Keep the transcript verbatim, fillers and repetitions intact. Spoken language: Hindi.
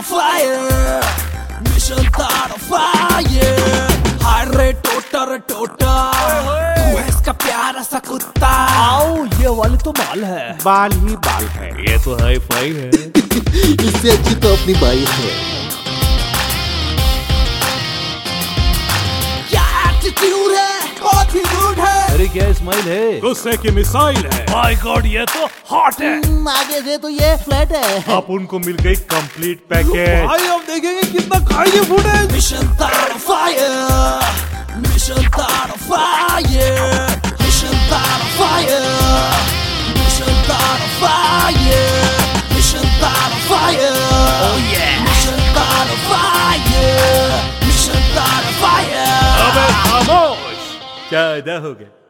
fire, mission start a fire. हाय रे टोटर टोटर, तू है इसका प्यारा सा कुत्ता। आओ ये वाली तो बाल है। बाल ही बाल है, ये तो हाई फाई है। इससे अच्छी तो अपनी बाई है। क्या एटीट्यूड है, बहुत ही रूड है। अरे क्या स्माइल है, गुस्से की मिसाइल है। माय गॉड ये तो हॉट है। हम्म, आगे से तो ये फ्लैट है। अब उनको मिल गई कंप्लीट पैकेज। भाई अब देखेंगे कितना खाएंगे footage. Mission start a fire, mission start a fire, mission start a fire, mission start a fire, mission start a fire. Oh yeah, mission start a fire, mission start a fire. अबे खामोश, क्या अदा हो गया।